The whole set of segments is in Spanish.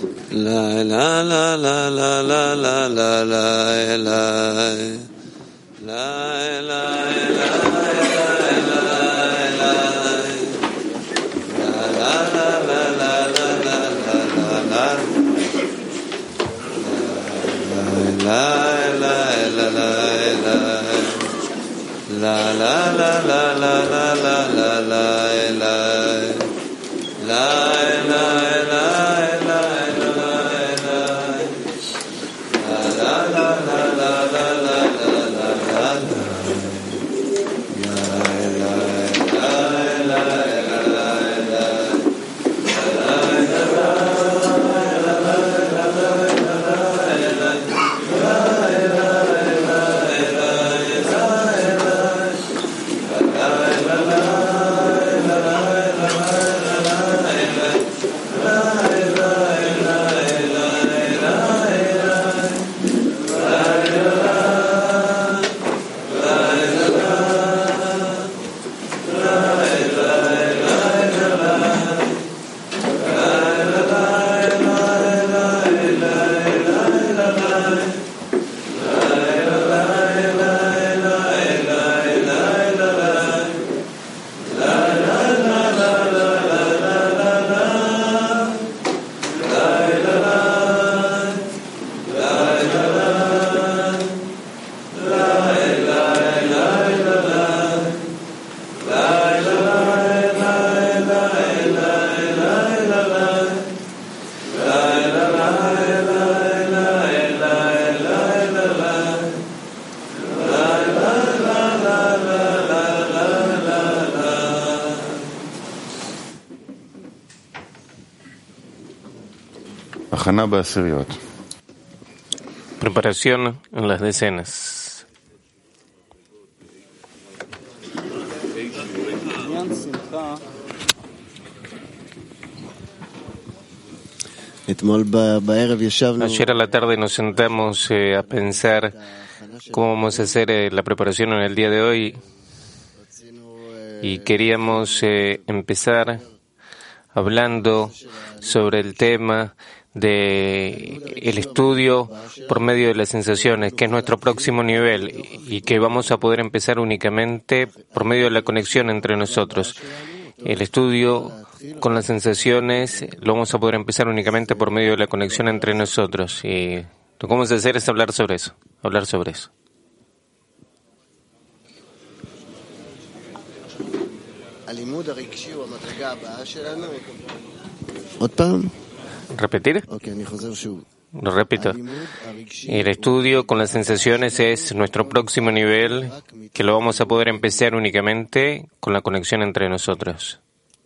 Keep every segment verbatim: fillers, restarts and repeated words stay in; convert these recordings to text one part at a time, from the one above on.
La la la la la la la la la la la Preparación en las decenas. Ayer a la tarde nos sentamos eh, a pensar cómo vamos a hacer eh, la preparación en el día de hoy y queríamos eh, empezar hablando sobre el tema de el estudio por medio de las sensaciones, que es nuestro próximo nivel y que vamos a poder empezar únicamente por medio de la conexión entre nosotros. El estudio con las sensaciones lo vamos a poder empezar únicamente por medio de la conexión entre nosotros. Y lo que vamos a hacer es hablar sobre eso, hablar sobre eso. ¿Repetir? Lo repito. El estudio con las sensaciones es nuestro próximo nivel, que lo vamos a poder empezar únicamente con la conexión entre nosotros.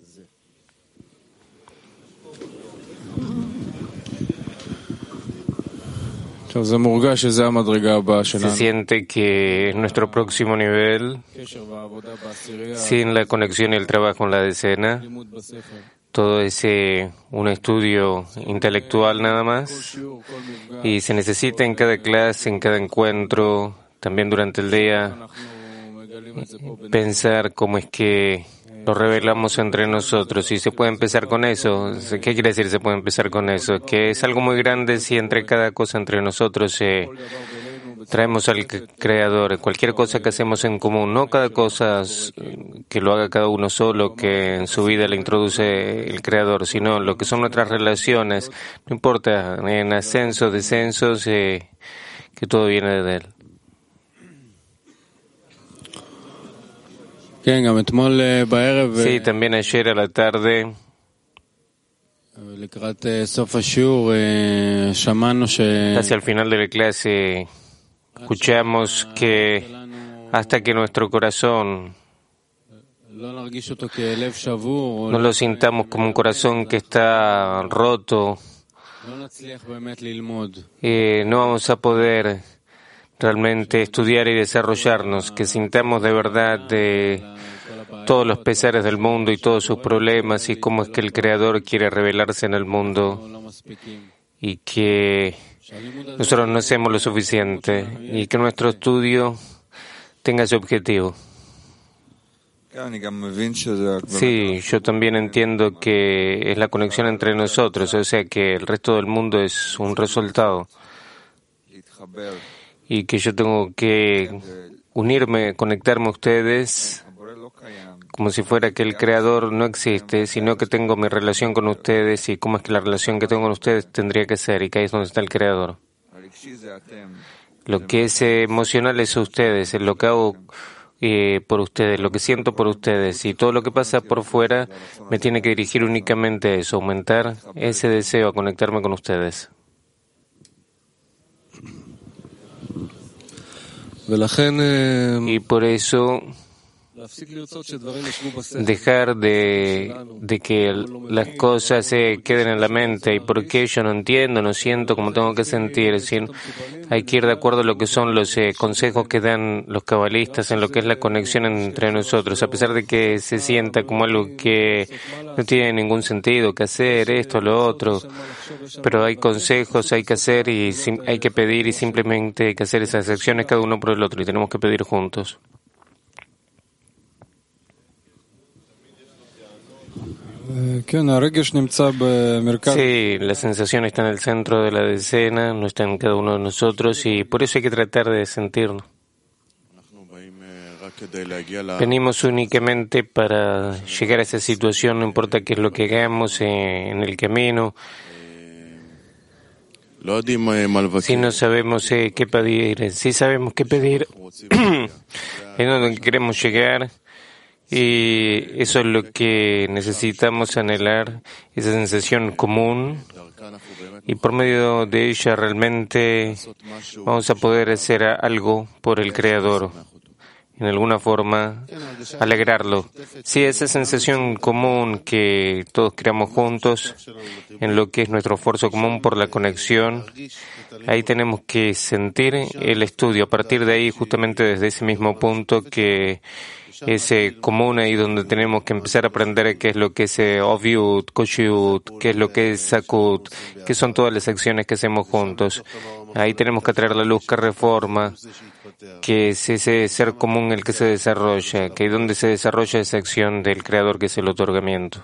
Se siente que es nuestro próximo nivel, sin la conexión y el trabajo en la decena. Todo es eh, un estudio intelectual nada más y se necesita en cada clase, en cada encuentro, también durante el día, pensar cómo es que lo revelamos entre nosotros. Y se puede empezar con eso. ¿Qué quiere decir se puede empezar con eso? Que es algo muy grande si entre cada cosa entre nosotros eh, traemos al Creador. Cualquier cosa que hacemos en común, no cada cosa que lo haga cada uno solo, que en su vida le introduce el Creador, sino lo que son nuestras relaciones. No importa, en ascensos, descensos, eh, que todo viene de Él. Sí, también ayer a la tarde, casi al final de la clase, escuchamos que hasta que nuestro corazón no lo sintamos como un corazón que está roto, eh, no vamos a poder realmente estudiar y desarrollarnos, que sintamos de verdad de todos los pesares del mundo y todos sus problemas y cómo es que el Creador quiere revelarse en el mundo y que nosotros no hacemos lo suficiente y que nuestro estudio tenga ese objetivo. Sí, yo también entiendo que es la conexión entre nosotros, o sea que el resto del mundo es un resultado y que yo tengo que unirme, conectarme a ustedes como si fuera que el Creador no existe, sino que tengo mi relación con ustedes y cómo es que la relación que tengo con ustedes tendría que ser, y que ahí es donde está el Creador. Lo que es emocional es ustedes, es lo que hago eh, por ustedes, lo que siento por ustedes, y todo lo que pasa por fuera me tiene que dirigir únicamente a eso, aumentar ese deseo, a conectarme con ustedes. Y por eso dejar de, de que las cosas se queden en la mente y por qué yo no entiendo, no siento como tengo que sentir, sino hay que ir de acuerdo a lo que son los eh, consejos que dan los cabalistas en lo que es la conexión entre nosotros, a pesar de que se sienta como algo que no tiene ningún sentido, que hacer esto, lo otro, pero hay consejos, hay que hacer y sim- hay que pedir y simplemente hay que hacer esas acciones cada uno por el otro y tenemos que pedir juntos. Sí, la sensación está en el centro de la decena, no está en cada uno de nosotros y por eso hay que tratar de sentirlo. Venimos únicamente para llegar a esa situación, no importa qué es lo que hagamos eh, en el camino. Si no sabemos eh, qué pedir, si sabemos qué pedir, es donde queremos llegar. Y eso es lo que necesitamos anhelar, esa sensación común, y por medio de ella realmente vamos a poder hacer algo por el Creador, en alguna forma alegrarlo. Sí, esa sensación común que todos creamos juntos, en lo que es nuestro esfuerzo común por la conexión, ahí tenemos que sentir el estudio, a partir de ahí, justamente desde ese mismo punto que es común, ahí donde tenemos que empezar a aprender qué es lo que es Oviut, Koshiut, qué es lo que es Sakut, qué son todas las acciones que hacemos juntos. Ahí tenemos que traer la luz que reforma, que es ese ser común el que se desarrolla, que es donde se desarrolla esa acción del Creador que es el otorgamiento.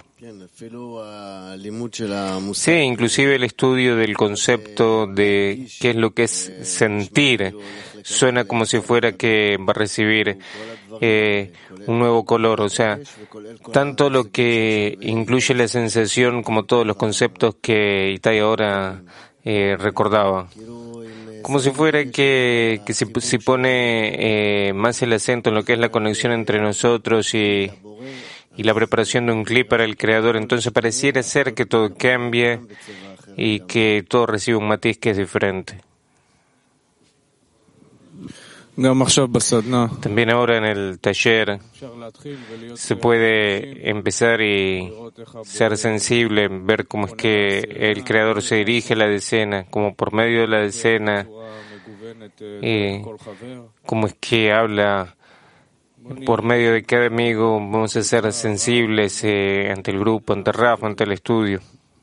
Sí, inclusive el estudio del concepto de qué es lo que es sentir suena como si fuera que va a recibir eh, un nuevo color, o sea, tanto lo que incluye la sensación como todos los conceptos que Itai ahora eh, recordaba. Como si fuera que, que se, se pone eh, más el acento en lo que es la conexión entre nosotros y, y la preparación de un clip para el Creador, entonces pareciera ser que todo cambie y que todo recibe un matiz que es diferente. También ahora en el taller se puede empezar y ser sensible, ver cómo es que el Creador se dirige a la decena, como por medio de la decena, y cómo es que habla por medio de cada amigo. Vamos a ser sensibles eh, ante el grupo, ante Rafa, ante el estudio.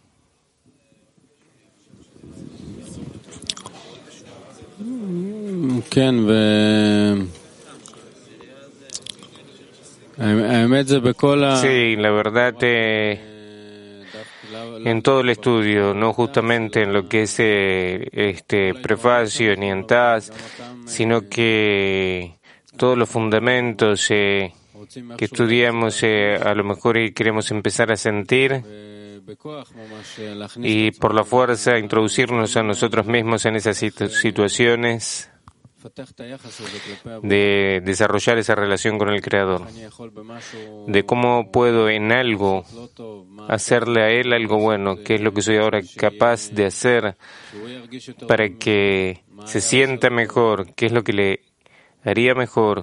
Sí, la verdad, eh, en todo el estudio, no justamente en lo que es eh, este prefacio ni en Taz, sino que todos los fundamentos eh, que estudiamos, eh, a lo mejor queremos empezar a sentir y por la fuerza introducirnos a nosotros mismos en esas situ- situaciones de desarrollar esa relación con el Creador, de cómo puedo en algo hacerle a Él algo bueno, qué es lo que soy ahora capaz de hacer para que se sienta mejor, qué es lo que le haría mejor.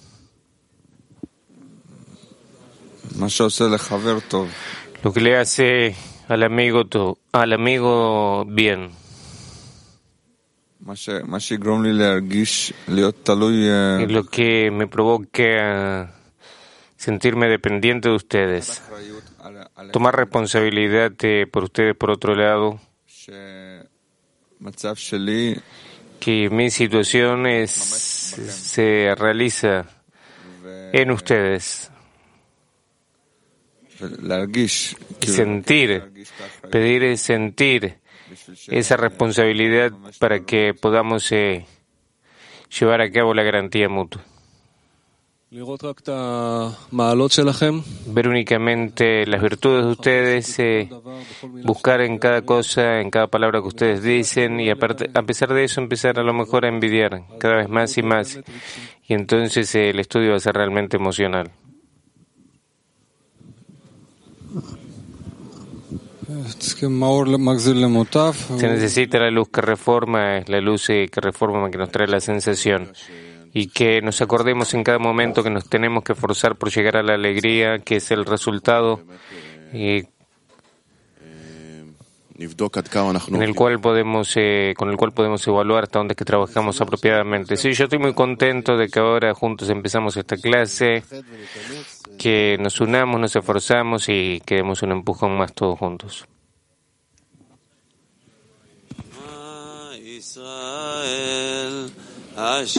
Lo que le hace al amigo to, al amigo bien. Y lo que me provoca sentirme dependiente de ustedes. Tomar responsabilidad de, por ustedes, por otro lado, que mi situación es, se realiza en ustedes. y sentir, pedir es sentir esa responsabilidad para que podamos eh, llevar a cabo la garantía mutua. Ver únicamente las virtudes de ustedes, eh, buscar en cada cosa, en cada palabra que ustedes dicen y aparte, a pesar de eso empezar a lo mejor a envidiar cada vez más y más y entonces eh, el estudio va a ser realmente emocional. Se necesita la luz que reforma, es la luz eh, que reforma, que nos trae la sensación. Y que nos acordemos en cada momento que nos tenemos que esforzar por llegar a la alegría, que es el resultado eh, en el cual podemos, eh, con el cual podemos evaluar hasta dónde es que trabajamos apropiadamente. Sí, yo estoy muy contento de que ahora juntos empezamos esta clase, que nos unamos, nos esforzamos y que demos un empujón más todos juntos.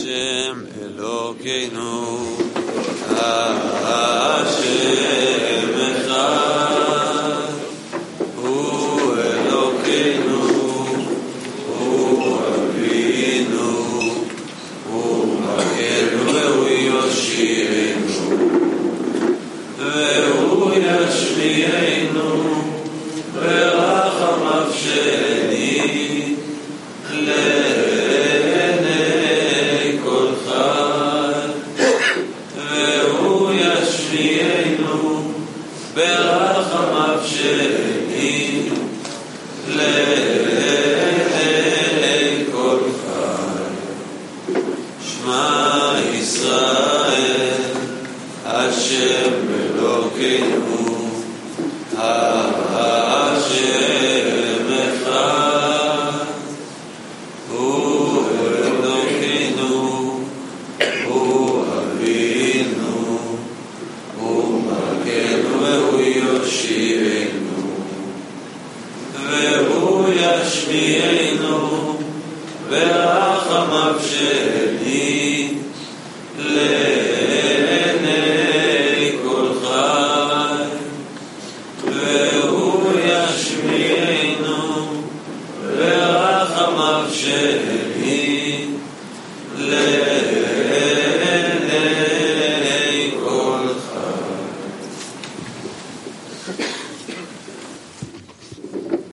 Hashem Elokeinu, Hashem